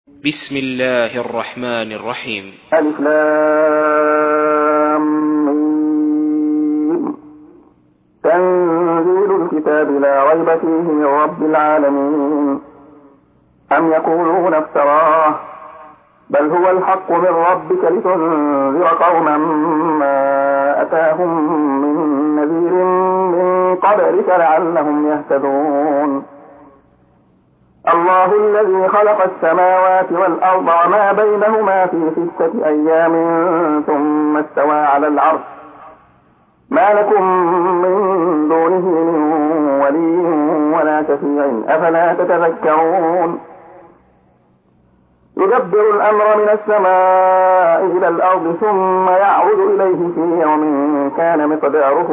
بسم الله الرحمن الرحيم. ألف لام ميم. تنزيل الكتاب لا ريب فيه من رب العالمين. أم يقولون افتراه بل هو الحق من ربك لتنذر قوما ما أتاهم من نذير من قبلك لعلهم يهتدون. الله الذي خلق السماوات والأرض وما بينهما في 6 أيام ثم استوى على العرش ما لكم من دونه من ولي ولا شفيع أفلا تتذكرون. يدبر الأمر من السماء إلى الأرض ثم يعرض إليه في يوم كان مقداره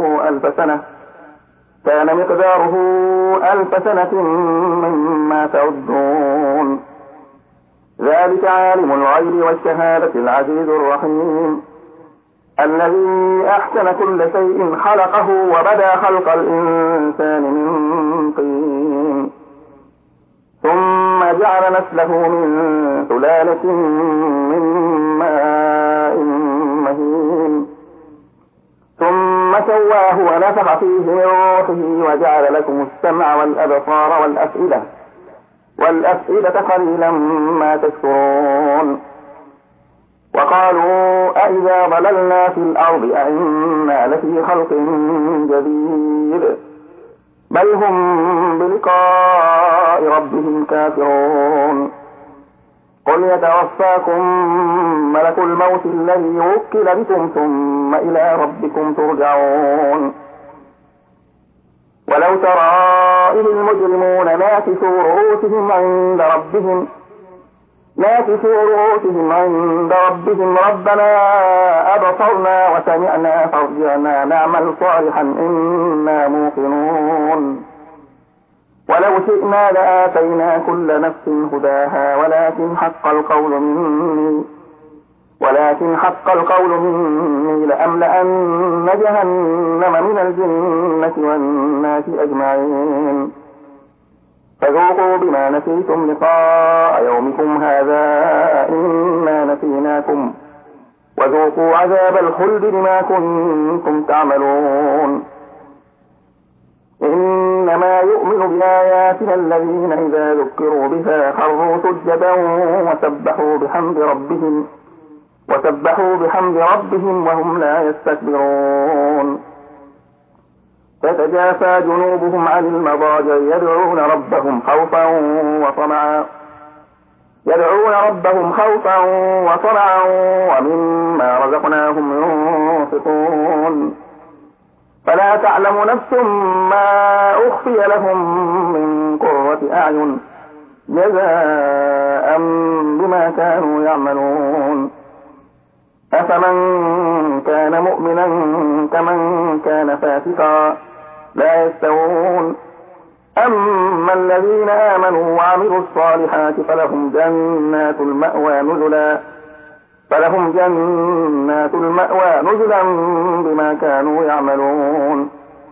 1000 سنة مما تعدون. ذلك عالم الغيب والشهادة العزيز الرحيم الذي أحسن كل شيء خلقه وبدأ خلق الإنسان من طين ثم جعل نسله من سلالة من ماء مهين ثم سواه ونفخ فيه من روحه وجعل لكم السمع والأبصار والأفئدة قليلا ما تشكرون. وقالوا أئذا ضللنا في الأرض أئنا لفي خلق جديد بل هم بلقاء ربهم كافرون. قل يتوفاكم ملك الموت الذي وكل بكم ثم إلى ربكم ترجعون. ولو ترى إذ المجرمون ناكسوا رؤوسهم عند ربهم ربنا أبصرنا وسمعنا فارجعنا نعمل صالحا إنا موقنون. ولو شئنا لآتينا كل نفس هداها ولكن حق القول مني لأملأن جهنم من الجنة والناس أجمعين. فذوقوا بما نسيتم لقاء يومكم هذا إنا نسيناكم وذوقوا عذاب الخلد بما كنتم تعملون. إنما يؤمن بآياتنا الذين إذا ذكروا بها خروا سجدا وسبحوا بحمد ربهم وهم لا يستكبرون. تتجافى جنوبهم عن المضاجع يدعون ربهم خوفا وطمعا ومما رزقناهم ينفقون. فلا تعلم نفس ما أخفي لهم من قرة أعين جزاء بما كانوا يعملون. أفمن كان مؤمنا كمن كان فاسقا لا يستوون. أما الذين آمنوا وعملوا الصالحات فلهم جنات المأوى نزلا بما كانوا يعملون.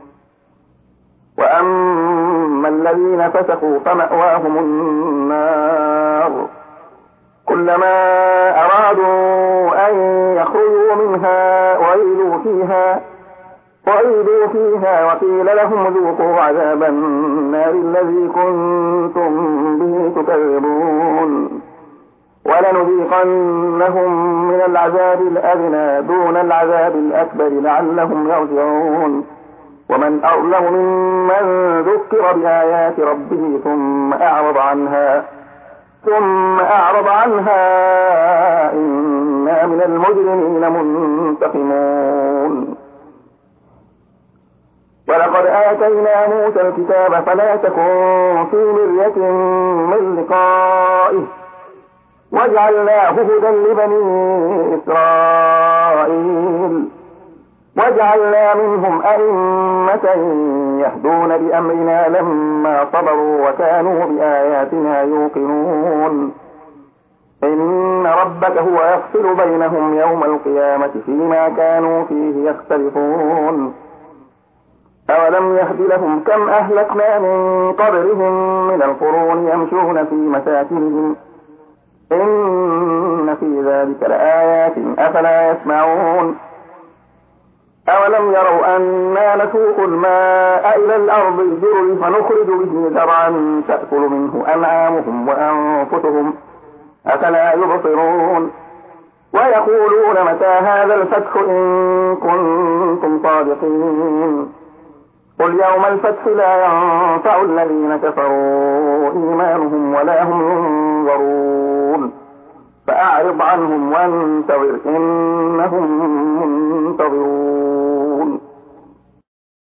وأما الذين فسقوا فمأواهم النار كلما أرادوا أن يخرجوا منها وعيدوا فيها وقيل لهم ذوقوا عذاب النار الذي كنتم به تكذبون. ولنذيقنهم من العذاب الأدنى دون العذاب الأكبر لعلهم يرجعون. ومن أظلم ممن ذكر بآيات ربه ثم أعرض عنها إنا من المجرمين منتقمون. ولقد آتينا موسى الكتاب فلا تكن في مرية من لقائه وجعلناه هدى لبني إسرائيل وجعلنا منهم أئمة يهدون بأمرنا لما صبروا وكانوا بآياتنا يوقنون. إن ربك هو يفصل بينهم يوم القيامة فيما كانوا فيه يختلفون. أولم يهد لهم كم أهلكنا من قبلهم من القرون يمشون في مساكنهم ذلك لآيات أفلا يسمعون أولم يروا أنا نسوق الماء إلى الأرض الجرز فنخرج به زرعا تأكل منه أنعامهم وأنفسهم أفلا يبصرون ويقولون متى هذا الفتح إن كنتم صادقين قل يوم الفتح لا ينفع الذين كفروا إيمانهم ولا هم ينظرون فأعرض عنهم وانتظر إنهم منتظرون